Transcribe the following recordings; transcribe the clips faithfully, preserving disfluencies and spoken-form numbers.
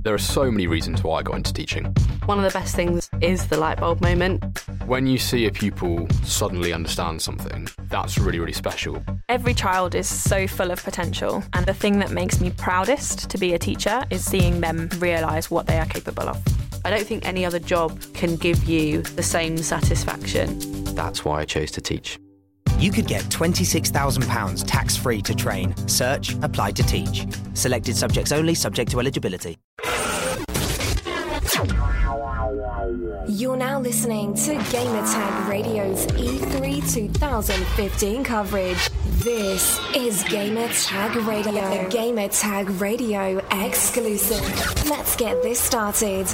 There are so many reasons why I got into teaching. One of the best things is the light bulb moment. When you see a pupil suddenly understand something, that's really, really special. Every child is so full of potential, and the thing that makes me proudest to be a teacher is seeing them realise what they are capable of. I don't think any other job can give you the same satisfaction. That's why I chose to teach. You could get twenty-six thousand pounds tax-free to train. Search, apply to teach. Selected subjects only, subject to eligibility. You're now listening to Gamertag Radio's E three twenty fifteen coverage. This is Gamertag Radio, a Gamertag Radio exclusive. Let's get this started.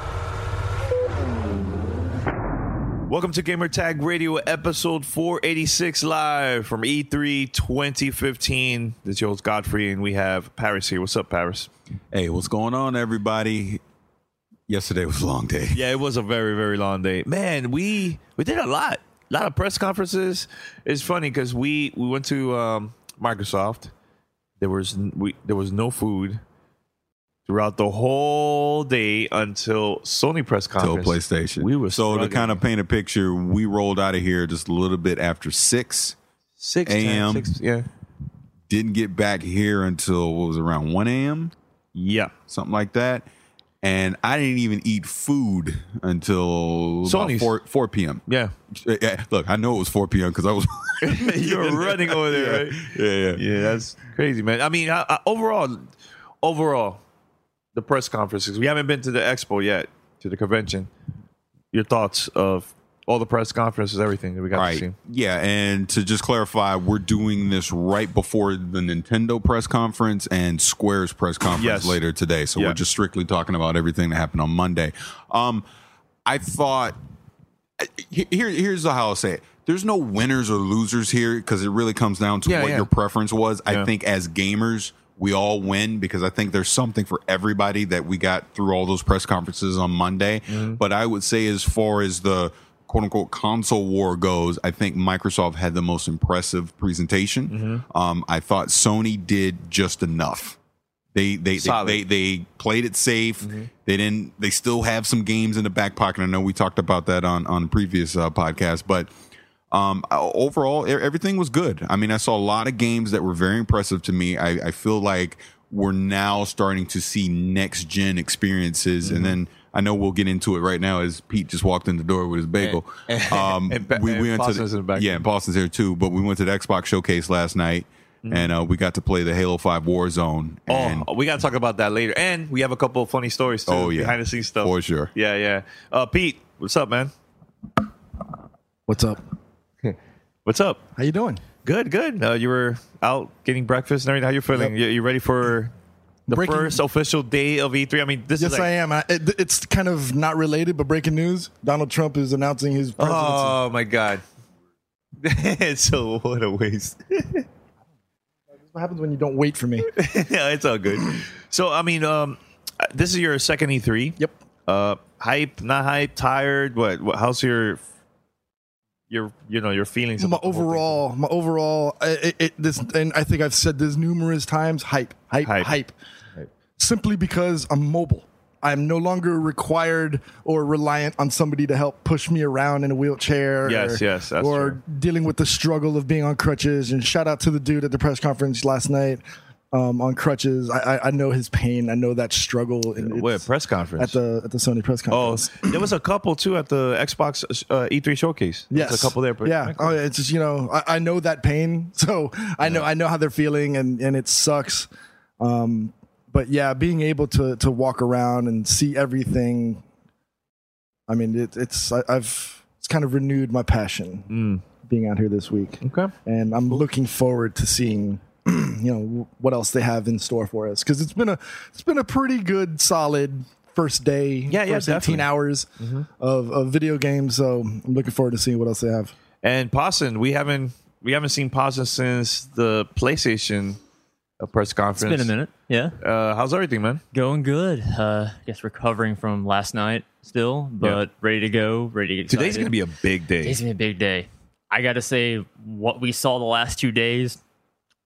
Welcome to Gamertag Radio, episode four eighty-six, live from E three twenty fifteen. This is your host, Godfrey, and we have Paris here. What's up, Paris? Hey, what's going on, everybody? Yesterday was a long day. Yeah, it was a very, very long day. Man, we we did a lot. A lot of press conferences. It's funny because we, we went to um, Microsoft. There was we there was no food throughout the whole day until Sony press conference. Till PlayStation. We were so struggling. To kind of paint a picture, we rolled out of here just a little bit after six six a.m. six, yeah. Didn't get back here until what was it, around one a.m. Yeah, something like that. And I didn't even eat food until about four, four p.m. Yeah. yeah. Look, I know it was four p.m. because I was... You were running over there, yeah. right? Yeah, yeah. Yeah, that's crazy, man. I mean, I, I, overall, overall, the press conferences, we haven't been to the expo yet, to the convention. Your thoughts of all the press conferences, everything that we got right. to see. Yeah, and to just clarify, we're doing this right before the Nintendo press conference and Square's press conference yes. later today. So yeah. we're just strictly talking about everything that happened on Monday. Um, I thought, here, here's how I'll say it. There's no winners or losers here because it really comes down to yeah, what yeah. your preference was. Yeah. I think as gamers, we all win because I think there's something for everybody that we got through all those press conferences on Monday. Mm-hmm. But I would say as far as the quote unquote console war goes, I think Microsoft had the most impressive presentation. Mm-hmm. Um, I thought Sony did just enough. They they they, they they played it safe. Mm-hmm. They didn't. They still have some games in the back pocket. I know we talked about that on on previous uh, podcasts, but um, overall everything was good. I mean, I saw a lot of games that were very impressive to me. I, I feel like we're now starting to see next gen experiences, mm-hmm. and then. I know we'll get into it right now as Pete just walked in the door with his bagel. And, um, and, we, and we went to in the back. Yeah, and Boston's here too. But we went to the Xbox showcase last night, mm-hmm. and uh, we got to play the Halo five Warzone. And oh, we got to talk about that later. And we have a couple of funny stories too. Oh, yeah. Behind the scenes stuff. For sure. Yeah, yeah. Uh, Pete, what's up, man? What's up? What's up? How you doing? Good, good. Uh, you were out getting breakfast and everything. How you feeling? Yep. You, you ready for... The breaking, first official day of E three. I mean, this yes, is like, I am. I, it, it's kind of not related, but breaking news: Donald Trump is announcing his presidency. Oh my god! So what a waste. What happens when you don't wait for me? Yeah, it's all good. So I mean, um, this is your second E three. Yep. Uh, hype, not hype, tired. What? what how's your your you know your feelings? My overall, my overall, it, it, this, and I think I've said this numerous times: hype, hype, hype. hype. Simply because I'm mobile. I'm no longer required or reliant on somebody to help push me around in a wheelchair. Yes, or, yes, that's or true. dealing with the struggle of being on crutches. And shout out to the dude at the press conference last night um, on crutches. I, I, I know his pain. I know that struggle. And Wait, press conference at the at the Sony press conference. Oh, there was a couple too at the Xbox uh, E three showcase. Yes, There's a couple there. But yeah, oh, it's just you know I, I know that pain, so I know yeah. I know how they're feeling, and and it sucks. Um, But yeah, being able to to walk around and see everything, I mean, it, it's I, I've it's kind of renewed my passion mm. being out here this week. Okay, and I'm looking forward to seeing, you know, what else they have in store for us because it's been a it's been a pretty good, solid first day. Yeah, yeah, first eighteen hours mm-hmm. of of video games. So I'm looking forward to seeing what else they have. And Pawson, we haven't we haven't seen Pawson since the PlayStation. A press conference. It's been a minute, yeah. Uh, how's everything, man? Going good. Uh, I guess recovering from last night still, but yeah. ready to go, ready to get excited. Today's going to be a big day. Today's going to be a big day. I got to say, what we saw the last two days,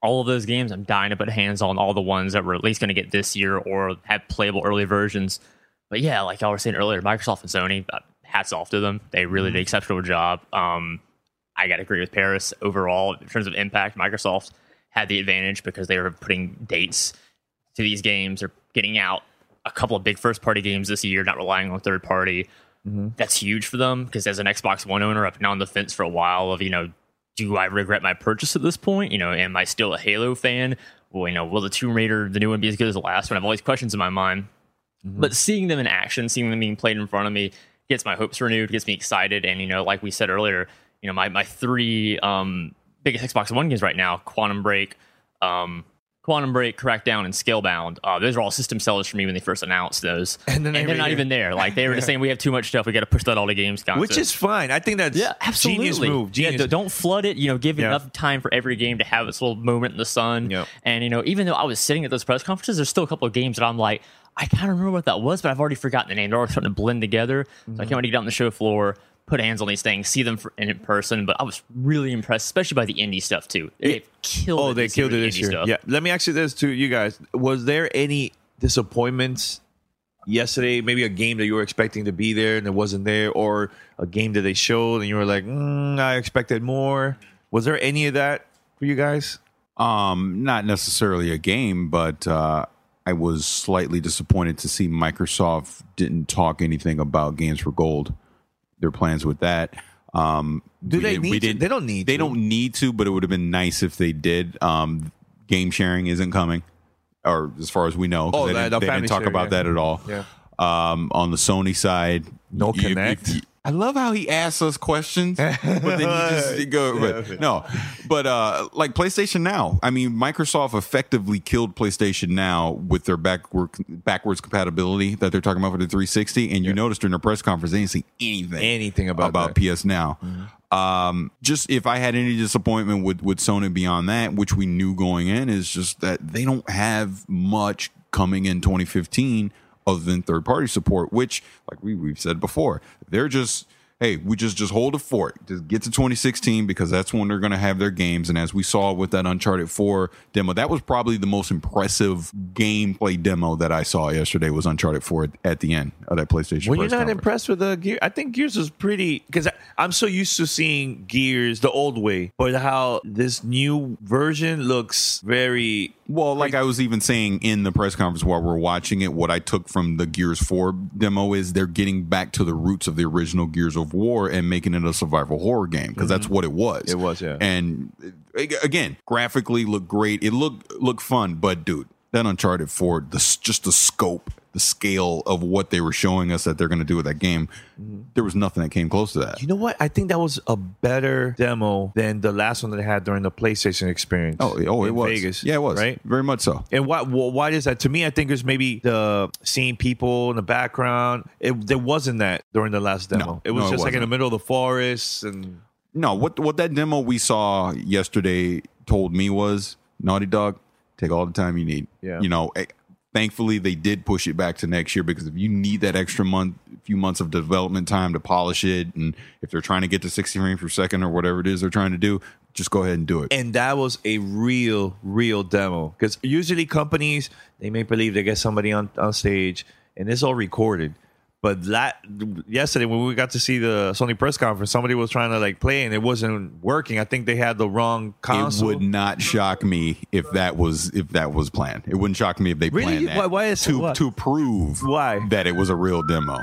all of those games, I'm dying to put hands on all the ones that we're at least going to get this year or have playable early versions. But yeah, like y'all were saying earlier, Microsoft and Sony, uh, hats off to them. They really did an exceptional job. Um, I got to agree with Paris. Overall, in terms of impact, Microsoft had the advantage because they were putting dates to these games. They're getting out a couple of big first-party games this year, not relying on third-party. Mm-hmm. That's huge for them because as an Xbox One owner, I've been on the fence for a while of, you know, do I regret my purchase at this point? You know, am I still a Halo fan? Well, you know, will the Tomb Raider, the new one, be as good as the last one? I have all these questions in my mind. Mm-hmm. But seeing them in action, seeing them being played in front of me gets my hopes renewed, gets me excited. And, you know, like we said earlier, you know, my, my three um, biggest Xbox One games right now, Quantum Break, um, Quantum Break, Crackdown, and Scalebound. Uh, those are all system sellers for me when they first announced those. And, then and they're not even there. Like, they were yeah. just saying, we have too much stuff. We got to push that all to games console. Which is fine. I think that's yeah, absolutely. genius move. Genius. Yeah, don't flood it. You know, give yeah. enough time for every game to have its little moment in the sun. Yep. And, you know, even though I was sitting at those press conferences, there's still a couple of games that I'm like, I kind of remember what that was, but I've already forgotten the name. They're all starting to blend together. Mm-hmm. So I can't wait to get out on the show floor, put hands on these things, see them for, in person. But I was really impressed, especially by the indie stuff too. They've killed oh, it. they killed it this year. Stuff. Yeah. Let me ask you this to you guys: was there any disappointments yesterday? Maybe a game that you were expecting to be there and it wasn't there, or a game that they showed and you were like, mm, "I expected more." Was there any of that for you guys? Um, not necessarily a game, but uh, I was slightly disappointed to see Microsoft didn't talk anything about Games for Gold. Their plans with that. Um, Do they need to? They don't need They to. don't need to, but it would have been nice if they did. Um, game sharing isn't coming, or as far as we know. Oh, they that, didn't, the they didn't talk share, about yeah. that at all. Yeah. Um, on the Sony side, no you, Connect. If, if, I love how he asks us questions, but then he just go. But, no, but uh, like PlayStation Now. I mean, Microsoft effectively killed PlayStation Now with their backward backwards compatibility that they're talking about for the three sixty. And you yeah. noticed during their press conference, they didn't say anything, anything about about that. P S Now. Mm-hmm. Um, just if I had any disappointment with with Sony beyond that, which we knew going in, is just that they don't have much coming in twenty fifteen. Other than third-party support, which, like we, we've said before, they're just, hey, we just, just hold a fort. Just get to twenty sixteen because that's when they're going to have their games. And as we saw with that Uncharted four demo, that was probably the most impressive gameplay demo that I saw yesterday was Uncharted four at the end of that PlayStation. Were you not conference. impressed with the Gear? I think Gears was pretty, because I'm so used to seeing Gears the old way, but how this new version looks very... Well, like I was even saying in the press conference while we're watching it, what I took from the Gears four demo is they're getting back to the roots of the original Gears of War and making it a survival horror game, because mm-hmm. that's what it was. It was, yeah. And again, graphically looked great. It looked looked fun, but dude, that Uncharted four, the, just the scope, the scale of what they were showing us that they're going to do with that game, mm-hmm. there was nothing that came close to that. You know what? I think that was a better demo than the last one that they had during the PlayStation experience. Oh, oh, it was Vegas. Yeah, it was. Right? Very much so. And why? Why is that? To me, I think it's maybe the seeing people in the background. It, there wasn't that during the last demo. No, it was no, just it like in the middle of the forest and. No, what what that demo we saw yesterday told me was, Naughty Dog, take all the time you need. Yeah. You know, thankfully they did push it back to next year, because if you need that extra month, few months of development time to polish it, and if they're trying to get to sixty frames per second or whatever it is they're trying to do, just go ahead and do it. And that was a real, real demo, because usually companies, they may believe they get somebody on, on stage and it's all recorded. But that, yesterday when we got to see the Sony press conference, somebody was trying to like play and it wasn't working. I think they had the wrong console. It would not shock me if that was if that was planned. It wouldn't shock me if they really? planned that. Why, why is to what? to prove why that it was a real demo.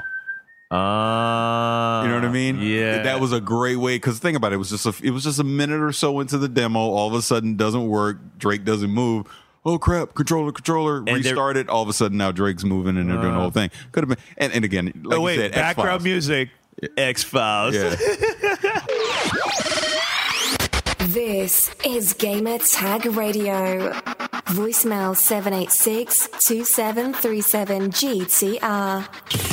Uh, you know what I mean? Yeah, that was a great way. Because think about it, it was just a, it was just a minute or so into the demo. All of a sudden, doesn't work. Drake doesn't move. Oh crap! Controller, controller, and restarted. All of a sudden, now Drake's moving and they're uh, doing the whole thing. Could have been. And, and again, like oh wait, you said, background X-Files. music, X-Files. Yeah. This is Gamer Tag Radio. Voicemail seven eight six, two seven three seven G T R.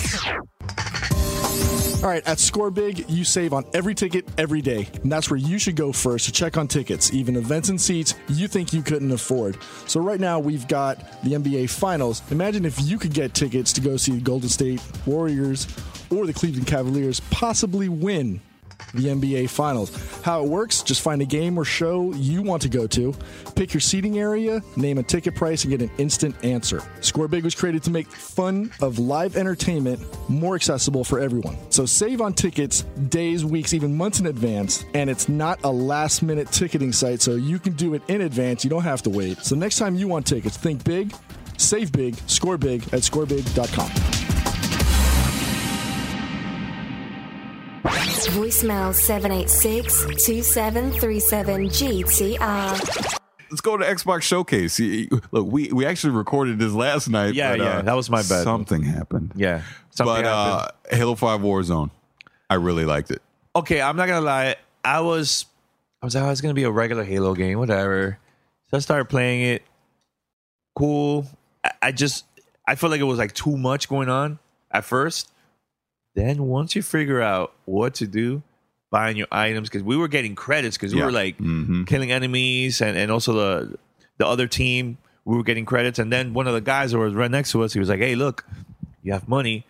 All right, at ScoreBig, you save on every ticket every day, and that's where you should go first to check on tickets, even events and seats you think you couldn't afford. So right now, we've got the N B A Finals. Imagine if you could get tickets to go see the Golden State Warriors or the Cleveland Cavaliers possibly win the N B A Finals. How it works, just find a game or show you want to go to, pick your seating area, name a ticket price, and get an instant answer. Score Big was created to make fun of live entertainment more accessible for everyone. So save on tickets days, weeks, even months in advance, and it's not a last-minute ticketing site, so you can do it in advance. You don't have to wait. So next time you want tickets, think big, save big, score big at score big dot com. Voicemail seven eight six, two seven three seven G T R. Let's go to Xbox Showcase. Look, we, we actually recorded this last night. Yeah, but, yeah, uh, that was my bad. Something happened. Yeah, something but uh, Halo five Warzone, I really liked it. Okay, I'm not gonna lie. I was, I was like, oh, it's gonna be a regular Halo game, whatever. So I started playing it. Cool. I, I just, I felt like it was like too much going on at first. Then once you figure out what to do, buying your items, because we were getting credits because we Yeah. were like Mhm. killing enemies, and, and also the the other team, we were getting credits. And then one of the guys that was right next to us, he was like, hey, look, you have money.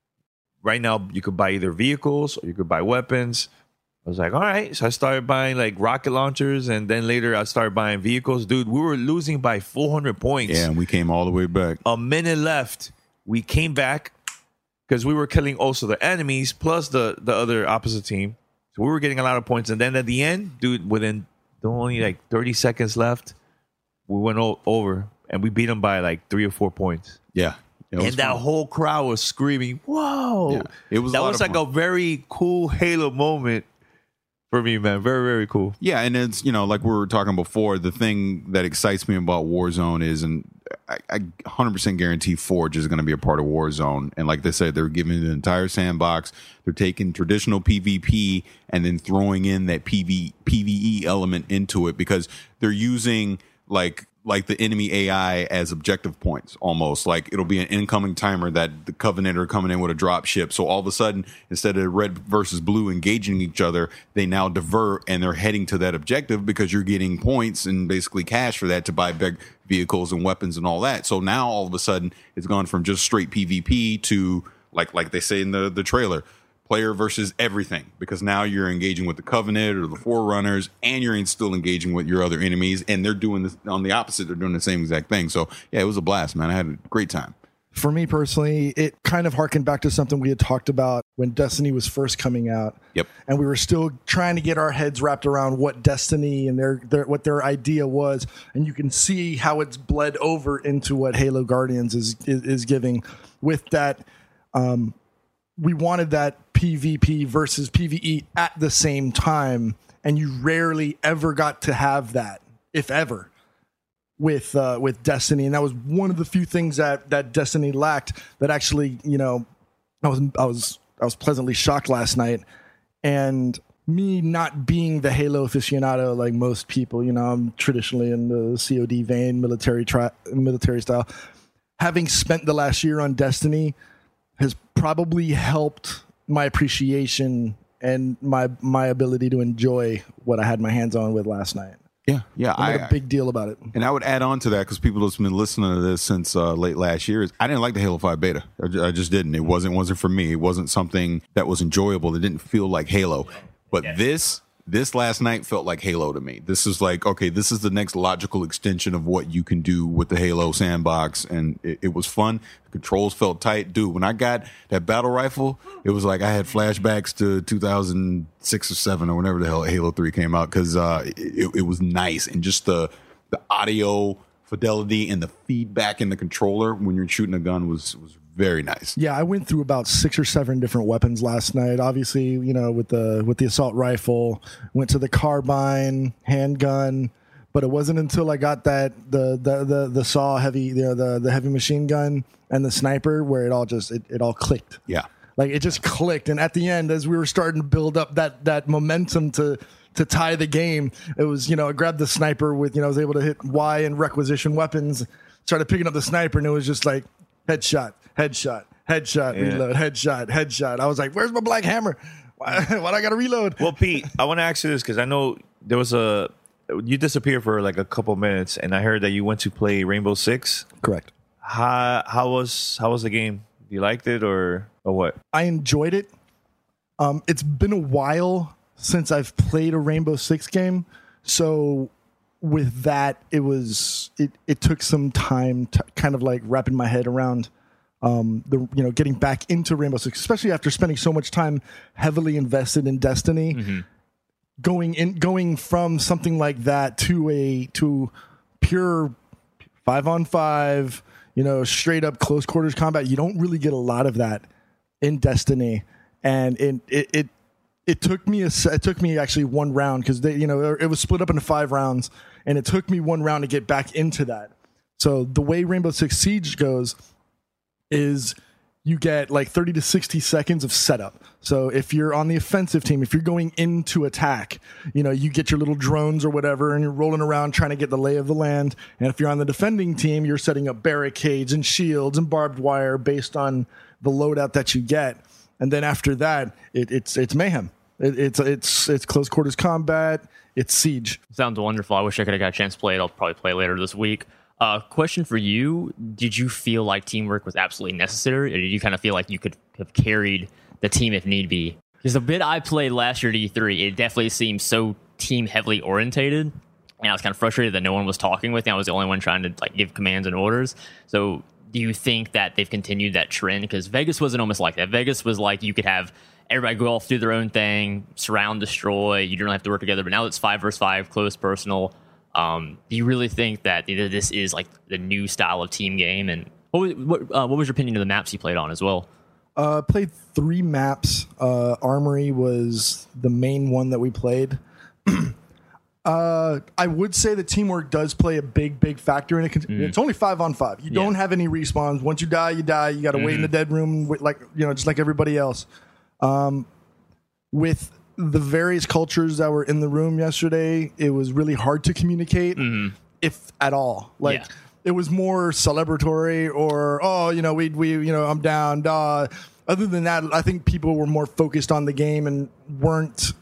Right now, you could buy either vehicles or you could buy weapons. I was like, all right. So I started buying like rocket launchers, and then later I started buying vehicles. Dude, we were losing by four hundred points. Yeah, and we came all the way back. A minute left. We came back because we were killing also the enemies plus the, the other opposite team. So we were getting a lot of points. And then at the end, dude, within only like thirty seconds left, we went o- over and we beat them by like three or four points. Yeah. It was And that fun. whole crowd was screaming, whoa. Yeah, it was a that lot was of like fun. a very cool Halo moment for me, man. Very, very cool. Yeah, and it's, you know, like we were talking before, the thing that excites me about Warzone is, and I, I one hundred percent guarantee Forge is going to be a part of Warzone. And like they said, they're giving the entire sandbox. They're taking traditional PvP and then throwing in that PV, PvE element into it, because they're using like like the enemy A I as objective points almost. Like it'll be an incoming timer that the Covenant are coming in with a drop ship. So all of a sudden, instead of red versus blue engaging each other, they now divert and they're heading to that objective because you're getting points and basically cash for that to buy big vehicles and weapons and all that. So now all of a sudden it's gone from just straight PvP to like like they say in the, the trailer, player versus everything, because now you're engaging with the Covenant or the Forerunners, and you're still engaging with your other enemies, and they're doing this on the opposite. They're doing the same exact thing. So yeah, it was a blast, man. I had a great time. For me personally, it kind of harkened back to something we had talked about when Destiny was first coming out. Yep. And we were still trying to get our heads wrapped around what Destiny and their, their what their idea was. And you can see how it's bled over into what Halo Guardians is is, is giving with that. Um, we wanted that PvP versus PvE at the same time, and you rarely ever got to have that, if ever, with uh, with Destiny. And that was one of the few things that that Destiny lacked. That actually, you know, I was I was I was pleasantly shocked last night. And me not being the Halo aficionado like most people, you know, I'm traditionally in the C O D vein, military tri- military style. Having spent the last year on Destiny has probably helped my appreciation and my my ability to enjoy what I had my hands on with last night. Yeah, yeah. I made I, a big deal about it. And I would add on to that, because people that's been listening to this since uh, late last year, is I didn't like the Halo five beta. I, ju- I just didn't. It wasn't wasn't for me. It wasn't something that was enjoyable. It didn't feel like Halo. But Yeah. this this last night felt like Halo to me. This is like, okay, this is the next logical extension of what you can do with the Halo sandbox, and it, it was fun. The controls felt tight, dude. When I got that battle rifle, it was like I had flashbacks to two thousand six or seven or whenever the hell Halo three came out, because uh, it, it was nice, and just the the audio fidelity and the feedback in the controller when you're shooting a gun was was very nice. Yeah, I went through about six or seven different weapons last night. Obviously, you know, with the with the assault rifle, went to the carbine, handgun, but it wasn't until I got that the the the, the saw heavy, you know, the the heavy machine gun and the sniper where it all just it, it all clicked. Yeah. Like it just clicked, and at the end, as we were starting to build up that that momentum to to tie the game, it was, you know, I grabbed the sniper with, you know, I was able to hit Y and requisition weapons, started picking up the sniper, and it was just like headshot, headshot, headshot, Yeah. reload, headshot, headshot. I was like, where's my black hammer? Why, why do I got to reload? Well, Pete, I want to ask you this, because I know there was a you disappeared for like a couple minutes, and I heard that you went to play Rainbow Six. Correct. How how was how was the game? You liked it or or what? I enjoyed it. Um, it's been a while since I've played a Rainbow Six game. So with that, it was it, it took some time to kind of like wrapping my head around um, the you know getting back into Rainbow Six, especially after spending so much time heavily invested in Destiny. Mm-hmm. Going in, going from something like that to a to pure five on five, you know, straight up close quarters combat. You don't really get a lot of that in Destiny, and it it it, it took me a it took me actually one round because they you know it was split up into five rounds. And it took me one round to get back into that. So the way Rainbow Six Siege goes is you get like thirty to sixty seconds of setup. So if you're on the offensive team, if you're going into attack, you know, you get your little drones or whatever, and you're rolling around trying to get the lay of the land. And if you're on the defending team, you're setting up barricades and shields and barbed wire based on the loadout that you get. And then after that, it, it's it's mayhem. It, it's it's it's close quarters combat. It's Siege. Sounds wonderful. I wish I could have got a chance to play it. I'll probably play later this week. Uh, question for you. Did you feel like teamwork was absolutely necessary, or did you kind of feel like you could have carried the team if need be? Because the bit I played last year at E three, it definitely seemed so team heavily orientated, and I was kind of frustrated that no one was talking with me. I was the only one trying to like give commands and orders. So do you think that they've continued that trend? Because Vegas wasn't almost like that. Vegas was like you could have everybody go off, do their own thing, surround, destroy. You don't have to work together. But now it's five versus five, close, personal. Um, do you really think that this is like the new style of team game? And what was, what, uh, what was your opinion of the maps you played on as well? Uh, played three maps. Uh, Armory was the main one that we played. uh, I would say that teamwork does play a big, big factor in it. Mm. It's only five on five. You yeah. don't have any respawns. Once you die, you die. You got to mm-hmm. wait in the dead room, with, like you know, just like everybody else. Um, with the various cultures that were in the room yesterday, it was really hard to communicate, mm-hmm. if at all. Like yeah. it was more celebratory, or oh, you know, we we you know, I'm down. Duh. Other than that, I think people were more focused on the game and weren't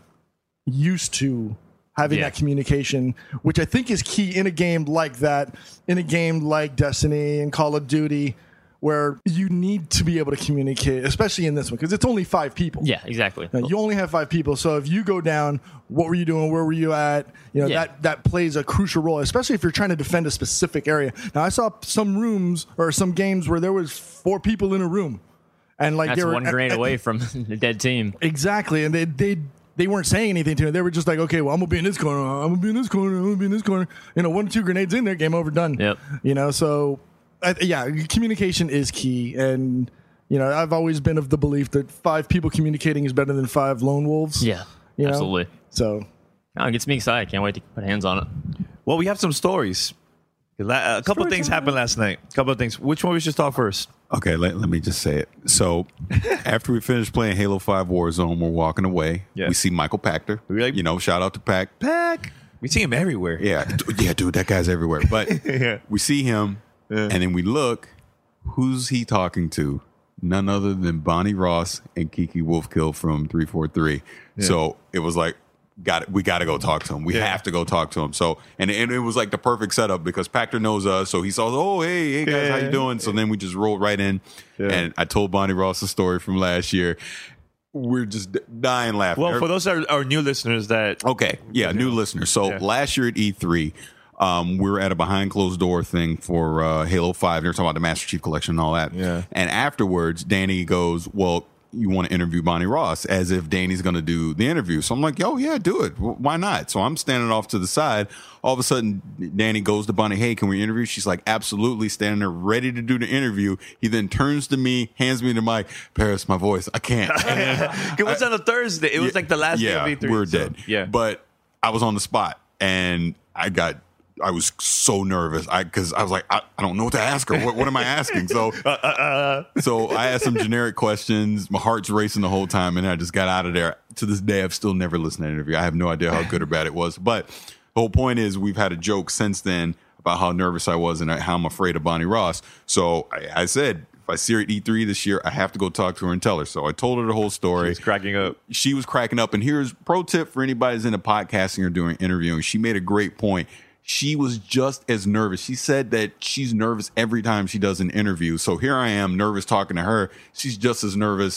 used to having yeah. that communication, which I think is key in a game like that, in a game like Destiny and Call of Duty, where you need to be able to communicate, especially in this one, because it's only five people. Yeah, exactly. Now, you only have five people, so if you go down, what were you doing? Where were you at? You know, yeah. that, that plays a crucial role, especially if you're trying to defend a specific area. Now, I saw some rooms or some games where there was four people in a room. And like That's they were, one grenade away from the dead team. Exactly, and they they they weren't saying anything to me. They were just like, okay, well, I'm gonna be in this corner. I'm gonna be in this corner. I'm gonna be in this corner. You know, one or two grenades in there, game over, done. Yep. You know, so uh, yeah, communication is key, and you know, I've always been of the belief that five people communicating is better than five lone wolves. Yeah, you know? absolutely. So, oh, it gets me excited. Can't wait to put hands on it. Well, we have some stories. A couple of things happened last night. A couple of things. Which one we should start first? Okay, let, let me just say it. So, after we finished playing Halo five Warzone, we're walking away. Yeah. We see Michael Pachter. Really? You know, shout out to Pac. Pac. We see him everywhere. Yeah, yeah, dude, that guy's everywhere. But yeah. we see him, yeah. and then we look. Who's he talking to? None other than Bonnie Ross and Kiki Wolfkill from three forty-three. Yeah. So it was like, got it. We got to go talk to him. We yeah. have to go talk to him. So, and, and it was like the perfect setup because Pachter knows us. So he saw, oh, hey, hey guys, yeah. how you doing? So then we just rolled right in. Yeah. And I told Bonnie Ross the story from last year. We're just dying laughing. Well, for those that are, are new listeners that. Okay. Yeah. New know. listeners. So yeah. last year at E three, um, we were at a behind closed door thing for uh, Halo five. They were talking about the Master Chief Collection and all that. Yeah. And afterwards, Danny goes, well, you want to interview Bonnie Ross, as if Danny's going to do the interview. So I'm like, yo, yeah, do it. Why not? So I'm standing off to the side. All of a sudden, Danny goes to Bonnie, hey, can we interview? She's like, absolutely, standing there ready to do the interview. He then turns to me, hands me the mic. Paris, my voice, I can't. It was on a Thursday. It was yeah, like the last yeah, day of E three. We're so, dead. Yeah. But I was on the spot, and I got I was so nervous I because I was like, I, I don't know what to ask her. What, what am I asking? So, uh, uh, uh. so I asked some generic questions. My heart's racing the whole time, and I just got out of there. To this day, I've still never listened to an interview. I have no idea how good or bad it was. But the whole point is, we've had a joke since then about how nervous I was and how I'm afraid of Bonnie Ross. So I, I said, if I see her at E three this year, I have to go talk to her and tell her. So I told her the whole story. She's cracking up. She was cracking up. And here's pro tip for anybody who's into podcasting or doing interviewing. She made a great point. She was just as nervous. She said that she's nervous every time she does an interview. So here I am, nervous talking to her. She's just as nervous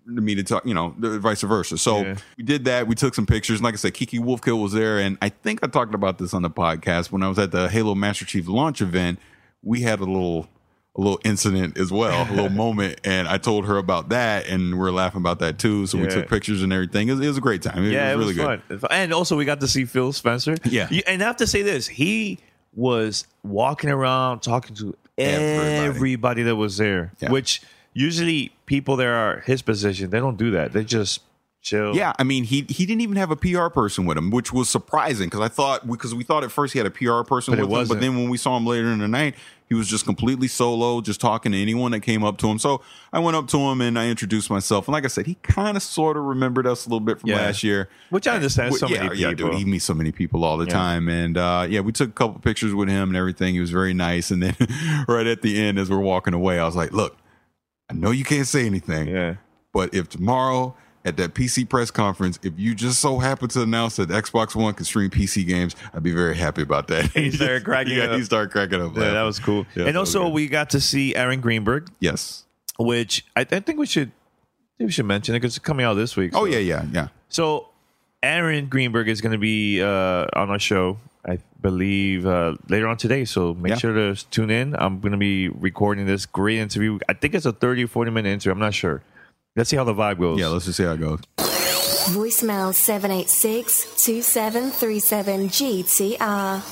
me to talk, you know, vice versa. So Yeah. we did that. We took some pictures. And like I said, Kiki Wolfkill was there. And I think I talked about this on the podcast when I was at the Halo Master Chief launch event. We had a little a little incident as well, a little moment. And I told her about that. And we we're laughing about that too. So we Yeah. took pictures and everything. It was, it was a great time. It, yeah, it was really it was good. fun. And also, we got to see Phil Spencer. Yeah. You- And I have to say this. He was walking around talking to Everybody. everybody, that was there, Yeah. which usually people that are his position, they don't do that. They just chill. Yeah, I mean, he he didn't even have a P R person with him, which was surprising because I thought because we thought at first he had a P R person But it with him, wasn't. but then when we saw him later in the night, he was just completely solo, just talking to anyone that came up to him. So I went up to him and I introduced myself, and like I said, he kind of sort of remembered us a little bit from Yeah. last year, Which I understand. Well, So yeah, many yeah, people. dude, he meets so many people all the Yeah. time, and uh, yeah, we took a couple pictures with him and everything. He was very nice, and then right at the end, as we're walking away, I was like, "Look, I know you can't say anything, Yeah. but if tomorrow at that P C press conference, if you just so happen to announce that Xbox One can stream P C games, I'd be very happy about that." He started cracking yeah, up. He started cracking up. Yeah, laughing. that was cool. Yeah, and that was also, good. we got to see Aaron Greenberg, yes. which I, I think we should I think we should mention it because it's coming out this week. Oh so. yeah, yeah, yeah. So Aaron Greenberg is going to be uh, on our show, I believe, uh, later on today. So make Yeah. sure to tune in. I'm going to be recording this great interview. I think it's a thirty or forty minute interview. I'm not sure. Let's see how the vibe goes. Yeah, let's just see how it goes. Voicemail seven eight six, two seven three seven G T R.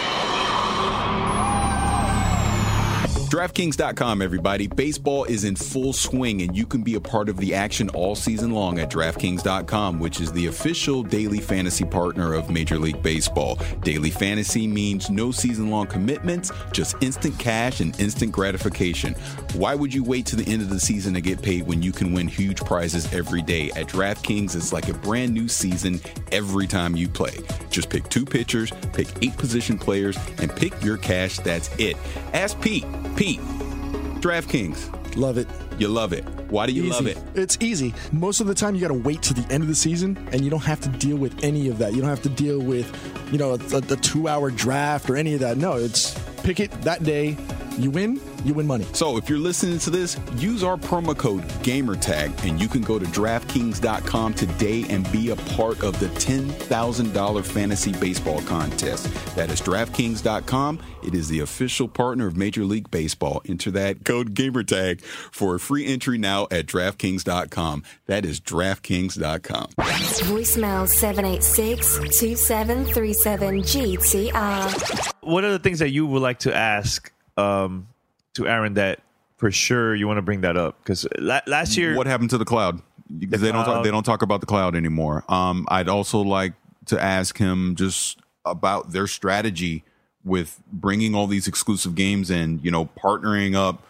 DraftKings dot com, everybody. Baseball is in full swing, and you can be a part of the action all season long at DraftKings dot com, which is the official daily fantasy partner of Major League Baseball. Daily fantasy means no season-long commitments, just instant cash and instant gratification. Why would you wait to the end of the season to get paid when you can win huge prizes every day? At DraftKings, it's like a brand new season every time you play. Just pick two pitchers, pick eight position players, and pick your cash. That's it. Ask Pete. Pete, DraftKings, Love it. you love it. Why do you Easy. love it? It's easy. Most of the time, you got to wait to the end of the season, and you don't have to deal with any of that. You don't have to deal with, you know, the, the two-hour draft or any of that. No, it's pick it that day. You win, you win money. So if you're listening to this, use our promo code GamerTag, and you can go to DraftKings dot com today and be a part of the ten thousand dollars fantasy baseball contest. That is DraftKings dot com. It is the official partner of Major League Baseball. Enter that code GamerTag for a free entry now at DraftKings dot com. That is DraftKings dot com. Voicemail seven eight six, two seven three seven G T R. What are the things that you would like to ask um, to Aaron that for sure you want to bring that up? Because la- last year, What happened to the cloud? Because they don't talk, cloud. they don't talk about the cloud anymore. Um, I'd also like to ask him just about their strategy with bringing all these exclusive games and, you know, partnering up.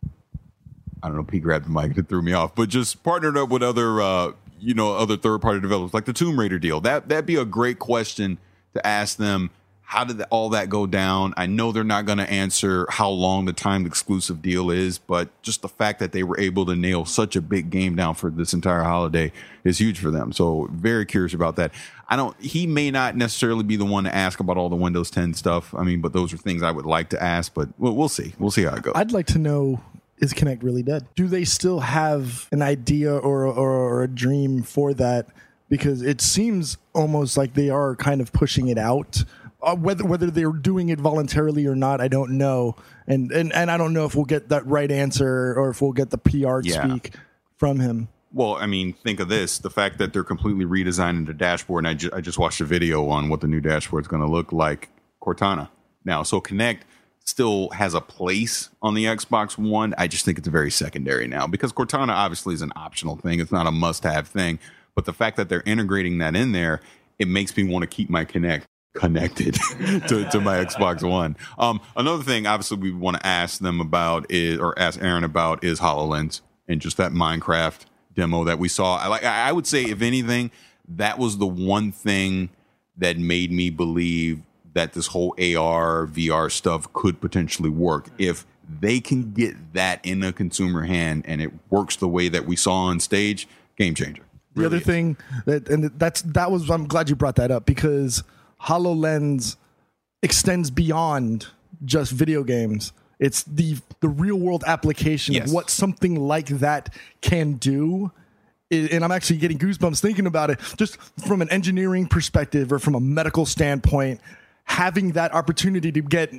I don't know. Pete grabbed the mic and it threw me off, but just partnered up with other, uh, you know, other third party developers like the Tomb Raider deal. That that'd be a great question to ask them. How did all that go down? I know they're not going to answer how long the timed exclusive deal is, but just the fact that they were able to nail such a big game down for this entire holiday is huge for them. So very curious about that. I don't, he may not necessarily be the one to ask about all the Windows ten stuff. I mean, but those are things I would like to ask, but we'll, we'll see. We'll see how it goes. I'd like to know, is Kinect really dead? Do they still have an idea or, or, or a dream for that? Because it seems almost like they are kind of pushing it out. Uh, whether whether they're doing it voluntarily or not, I don't know, and and and I don't know if we'll get that right answer or if we'll get the P R Yeah. speak from him. Well, I mean, think of this. The fact that they're completely redesigning the dashboard, and I, ju- I just watched a video on what the new dashboard is going to look like. Cortana. Now, so Kinect still has a place on the Xbox One. I just think it's very secondary now because Cortana obviously is an optional thing. It's not a must-have thing. But the fact that they're integrating that in there, it makes me want to keep my Kinect connected to, to my Xbox One. Um, another thing, obviously, we want to ask them about is, or ask Aaron about, is HoloLens and just that Minecraft demo that we saw. I like. I would say, if anything, that was the one thing that made me believe that this whole A R, V R stuff could potentially work. If they can get that in a consumer hand and it works the way that we saw on stage, game changer. The Really other is. thing that and that's that was I'm glad you brought that up because HoloLens extends beyond just video games. It's the the real world application Yes. of what something like that can do. and I'm actually getting goosebumps thinking about it, just from an engineering perspective or from a medical standpoint, having that opportunity to get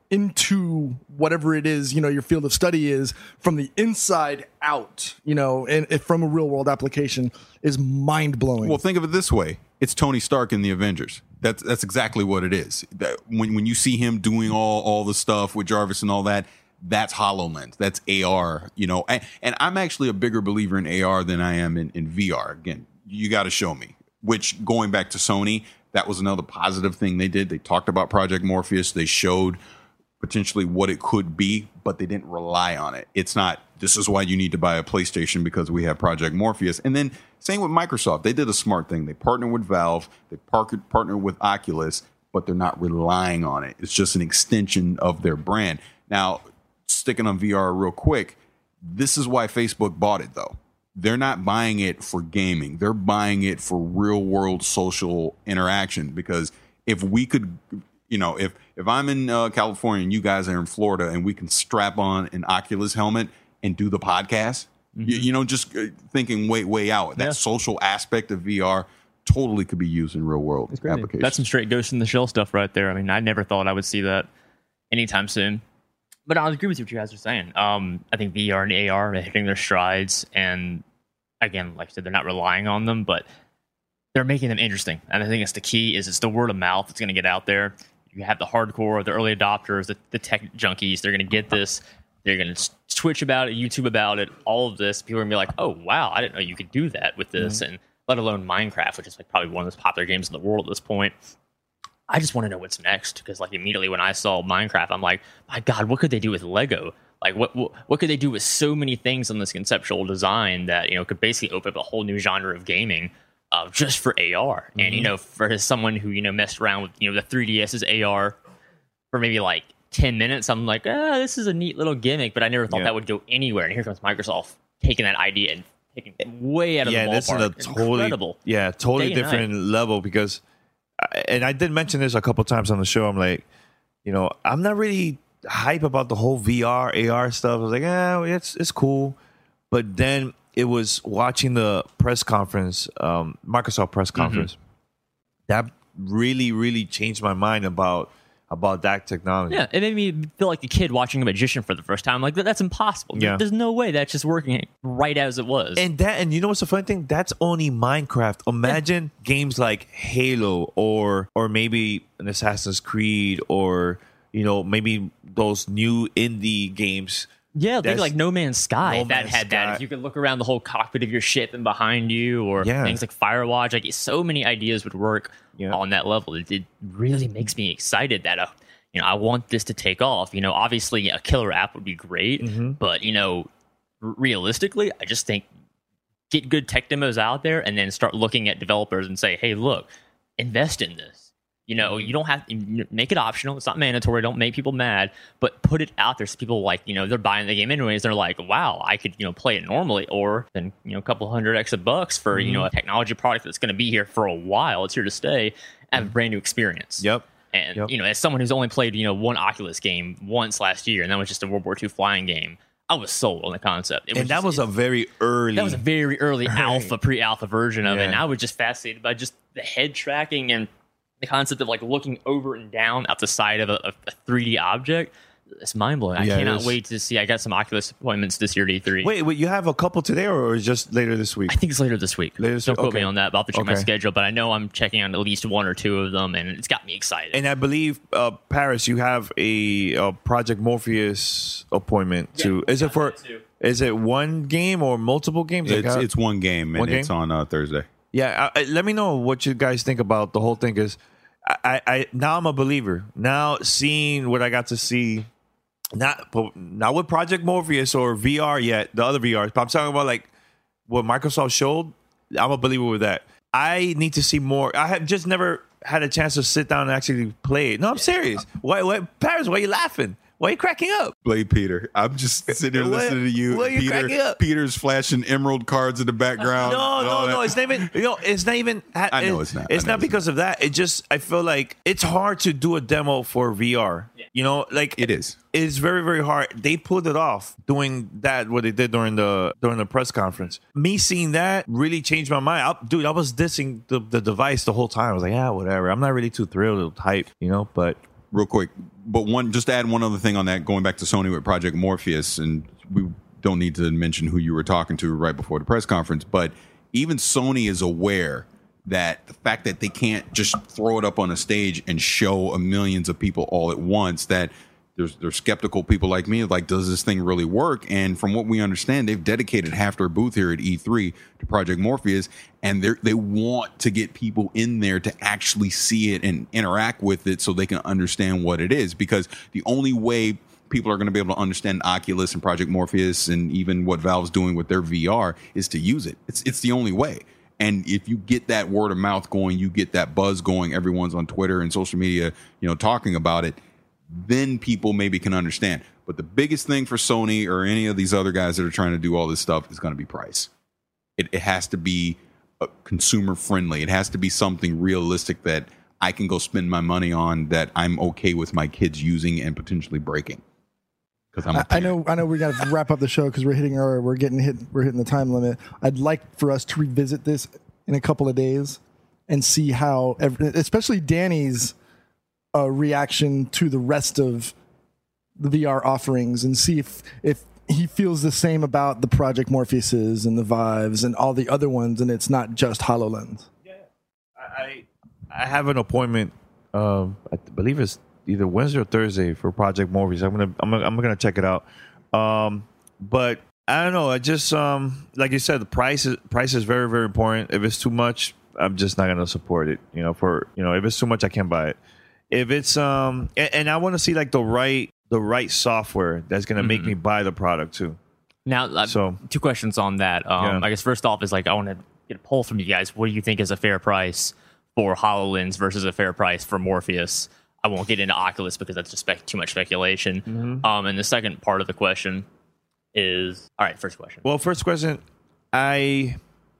into whatever it is, you know, your field of study is from the inside out, you know, and if from a real world application is mind blowing. Well, think of it this way. It's Tony Stark in the Avengers. That's that's exactly what it is. That when when you see him doing all all the stuff with Jarvis and all that, that's HoloLens. That's A R, you know. And, and I'm actually a bigger believer in A R than I am in, in V R. Again, you got to show me. Which, going back to Sony, that was another positive thing they did. They talked about Project Morpheus. They showed potentially what it could be, but they didn't rely on it. It's not, this is why you need to buy a PlayStation because we have Project Morpheus. And then same with Microsoft. They did a smart thing. They partnered with Valve. They partnered partnered with Oculus, but they're not relying on it. It's just an extension of their brand. Now, sticking on V R real quick, this is why Facebook bought it, though. They're not buying it for gaming. They're buying it for real world social interaction, because if we could, you know, if if I'm in uh, California and you guys are in Florida and we can strap on an Oculus helmet and do the podcast, mm-hmm. you, you know, just thinking way, way out. That yeah. social aspect of V R totally could be used in real world applications. That's some straight Ghost in the Shell stuff right there. I mean, I never thought I would see that anytime soon. But I agree with what you guys are saying. Um, I think V R and A R are hitting their strides. And again, like I said, they're not relying on them, but they're making them interesting. And I think it's the key is it's the word of mouth that's going to get out there. You have the hardcore, the early adopters, the, the tech junkies. They're going to get this. They're going to Twitch about it, YouTube about it, all of this. People are going to be like, oh, wow, I didn't know you could do that with this. Mm-hmm. And let alone Minecraft, which is like probably one of the most popular games in the world at this point. I just want to know what's next, because like immediately when I saw Minecraft, I'm like, my God, what could they do with Lego? Like what, what what could they do with so many things on this conceptual design that, you know, could basically open up a whole new genre of gaming uh, just for A R. Mm-hmm. And, you know, for someone who, you know, messed around with, you know, the three D S's A R for maybe like ten minutes, I'm like, ah, this is a neat little gimmick, but I never thought yeah. that would go anywhere. And here comes Microsoft taking that idea and taking it way out of yeah, the ballpark. This is a totally, Incredible. Yeah, totally different night. level, because and I did mention this a couple times on the show. I'm like, you know, I'm not really hype about the whole V R, A R stuff. I was like, eh, it's it's cool. But then it was watching the press conference, um, Microsoft press conference. Mm-hmm. That really, really changed my mind about about that technology. Yeah, it made me feel like a kid watching a magician for the first time. Like, that's impossible. Yeah. There's no way that's just working right as it was. And that, and you know what's the funny thing? That's only Minecraft. Imagine yeah. games like Halo or or maybe an Assassin's Creed, or you know, maybe those new indie games. Yeah, think like No Man's Sky. No that Man's had Sky. that. If you could look around the whole cockpit of your ship and behind you, or yeah. things like Firewatch. Like, so many ideas would work yeah. on that level. It, it really makes me excited that uh, you know, I want this to take off. You know, obviously a killer app would be great, mm-hmm. but you know, r- realistically, I just think get good tech demos out there and then start looking at developers and say, hey, look, invest in this. You know, you don't have to make it optional. It's not mandatory. Don't make people mad, but put it out there so people, like, you know, they're buying the game anyways. They're like, wow, I could, you know, play it normally, or then, you know, a couple hundred extra bucks for, mm-hmm. you know, a technology product that's going to be here for a while. It's here to stay. Have mm-hmm. a brand new experience. Yep. And, yep. you know, as someone who's only played, you know, one Oculus game once last year, and that was just a World War Two flying game, I was sold on the concept. It and was that just, was it, a very early... That was a very early right. alpha, pre-alpha version of yeah. it. And I was just fascinated by just the head tracking and the concept of like looking over and down out the side of a, a three D object. It's mind blowing. I yeah, cannot wait to see. I got some Oculus appointments this year at E three. Wait, wait, you have a couple today, or is just later this week? I think it's later this week. Later this Don't week? quote okay. me on that. But I'll have to check okay. my schedule. But I know I'm checking on at least one or two of them, and it's got me excited. And I believe, uh, Paris, you have a, a Project Morpheus appointment yeah, too. Is it for? Is it one game or multiple games? It's, like, it's one game, and one game? it's on uh, Thursday. Yeah, I, I, let me know what you guys think about the whole thing, because I, I now I'm a believer. Now seeing what I got to see, not not with Project Morpheus or V R yet, the other V Rs, but I'm talking about like what Microsoft showed. I'm a believer with that. I need to see more. I have just never had a chance to sit down and actually play it. No, I'm serious. Why, why, Paris? Why are you laughing? Why are you cracking up? Blade Peter. I'm just sitting here What? listening to you. Why are you cracking Peter, up? Peter's flashing emerald cards in the background. No, and all no, no. that. It's not even. You know, it's not even. I know it's not. It's I know not it's because of that. It just. I feel like it's hard to do a demo for V R. Yeah. You know, like It is. It's very, very hard. They pulled it off doing that, what they did during the during the press conference. Me seeing that really changed my mind. I, dude, I was dissing the, the device the whole time. I was like, yeah, whatever. I'm not really too thrilled, hype, you know, but Real quick, but one just to add one other thing on that, going back to Sony with Project Morpheus, and we don't need to mention who you were talking to right before the press conference, but even Sony is aware that the fact that they can't just throw it up on a stage and show a millions of people all at once, that there's there's skeptical people like me, like, does this thing really work? And from what we understand, they've dedicated half their booth here at E three to Project Morpheus, and they they want to get people in there to actually see it and interact with it so they can understand what it is. Because the only way people are going to be able to understand Oculus and Project Morpheus and even what Valve's doing with their V R is to use it. It's it's the only way. And if you get that word of mouth going, you get that buzz going, everyone's on Twitter and social media, you know, talking about it, then people maybe can understand. But the biggest thing for Sony or any of these other guys that are trying to do all this stuff is going to be price. It, it has to be uh, consumer friendly. It has to be something realistic that I can go spend my money on, that I'm okay with my kids using and potentially breaking. Because I'm a I, I know, I know, we got to wrap up the show because we're hitting our, we're getting hit, we're hitting the time limit. I'd like for us to revisit this in a couple of days and see how, every, especially Danny's uh, reaction to the rest of the V R offerings, and see if if he feels the same about the Project Morpheuses and the Vives and all the other ones, and it's not just HoloLens. Yeah, I I have an appointment. Um, I believe it's either Wednesday or Thursday for Project Morpheus. I'm gonna I'm gonna, I'm gonna check it out. Um, but I don't know. I just um like you said, the price is price is very, very important. If it's too much, I'm just not gonna support it. You know, for you know, if it's too much, I can't buy it. If it's um and, and I want to see like the right the right software that's gonna mm-hmm. make me buy the product too. Now, uh, so two questions on that. Um, yeah. I guess first off is like I want to get a poll from you guys. What do you think is a fair price for HoloLens versus a fair price for Morpheus? I won't get into Oculus because that's just spec- too much speculation. Mm-hmm. Um, and the second part of the question is, all right, first question. Well, first question, I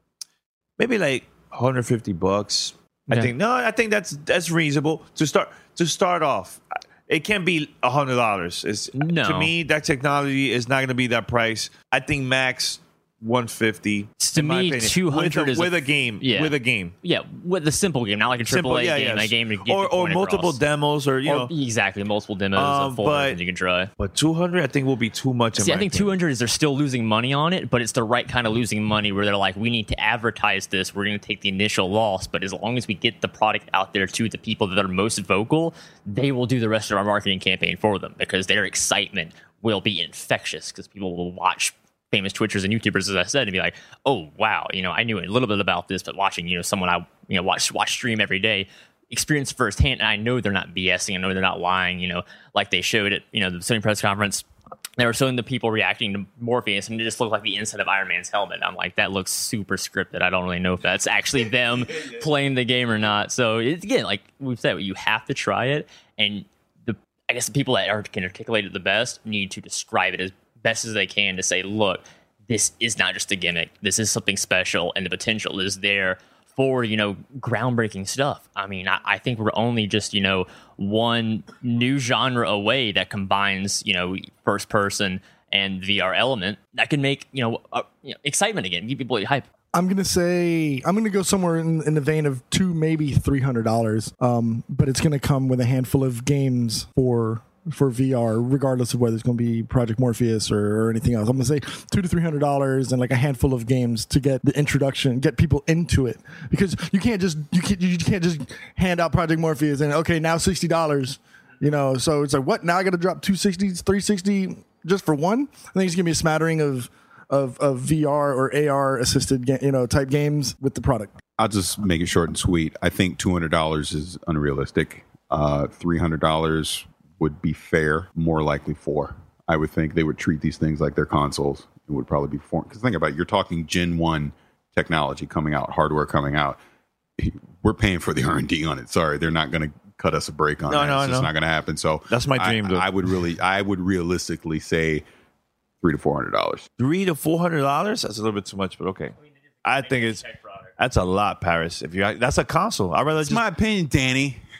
maybe like one hundred fifty bucks. Yeah. I think no, I think that's that's reasonable to start to start off. It can't be one hundred dollars. It's no. To me, that technology is not going to be that price. I think max one hundred fifty. To me, two hundred with a, is with a game. Yeah. With a game. Yeah, with the simple game, not like a triple A yeah, game, yes. a game to get or or multiple across. demos, or you or, know, exactly multiple demos um, of full but, versions you can try. But two hundred, I think, will be too much. See, in I think two hundred is they're still losing money on it, but it's the right kind of losing money where they're like, we need to advertise this. We're going to take the initial loss, but as long as we get the product out there to the people that are most vocal, they will do the rest of our marketing campaign for them because their excitement will be infectious because people will watch famous Twitchers and YouTubers, as I said, and be like, oh, wow, you know, I knew a little bit about this, but watching, you know, someone I, you know, watch, watch stream every day, experience firsthand, and I know they're not BSing, I know they're not lying, you know, like they showed at, you know, the Sony press conference, they were showing the people reacting to Morpheus, and it just looked like the inside of Iron Man's helmet. I'm like, that looks super scripted. I don't really know if that's actually them playing the game or not. So, it's, again, like we've said, you have to try it, and the I guess the people that are, can articulate it the best need to describe it as best as they can to say, look, this is not just a gimmick. This is something special, and the potential is there for, you know, groundbreaking stuff. I mean, I, I think we're only just, you know, one new genre away that combines, you know, first person and V R element that can make, you know, uh, you know excitement again, keep people hype. I'm gonna say I'm gonna go somewhere in, in the vein of two, maybe three hundred dollars. Um, but it's gonna come with a handful of games for. for V R, regardless of whether it's going to be Project Morpheus or, or anything else. I'm going to say two to three hundred dollars and like a handful of games to get the introduction, get people into it, because you can't just you can't you can't just hand out Project Morpheus and okay, now sixty dollars, you know. So it's like, what, now I got to drop two sixty, three sixty just for one? I think it's going to be a smattering of of of V R or A R assisted you know type games with the product. I'll just make it short and sweet. I think two hundred dollars is unrealistic. Uh, three hundred dollars would be fair, more likely four. I would think they would treat these things like their consoles. It would probably be four. Because think about it, you're talking Gen one technology coming out, hardware coming out. We're paying for the R and D on it. Sorry, they're not going to cut us a break on no, that. No, it's no. just not going to happen. So that's my dream. I, though. I would really, I would realistically say three to four hundred dollars. Three to four hundred dollars? That's a little bit too much, but okay. I think it's that's a lot, Paris. If you, that's a console. I rather It's just my opinion, Danny.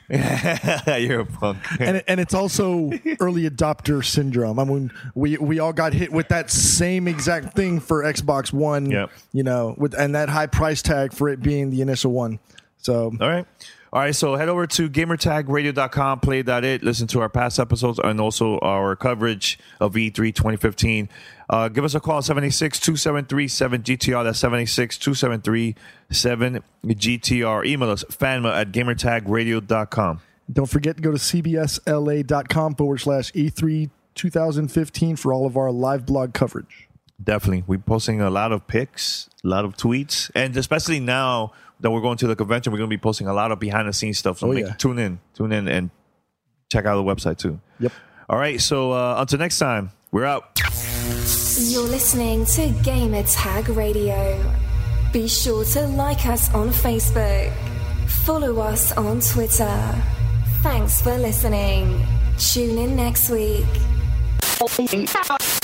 You're a punk. and it, and it's also early adopter syndrome. I mean, we we all got hit with that same exact thing for Xbox One. Yep. You know, with and that high price tag for it being the initial one. So all right. All right, so head over to gamertag radio dot com, play dot it, listen to our past episodes and also our coverage of E three twenty fifteen. Uh, give us a call, seven eight six, two seven three, seven G T R. That's seven eight six, two seven three, seven G T R. Email us, fanma at gamertag radio dot com. Don't forget to go to c b s l a dot com forward slash E three twenty fifteen for all of our live blog coverage. Definitely. We're posting a lot of pics, a lot of tweets, and especially now that we're going to the convention, we're going to be posting a lot of behind-the-scenes stuff. So oh, make, yeah. tune in. Tune in and check out the website, too. Yep. All right, so uh, until next time, we're out. You're listening to Gamertag Radio. Be sure to like us on Facebook. Follow us on Twitter. Thanks for listening. Tune in next week.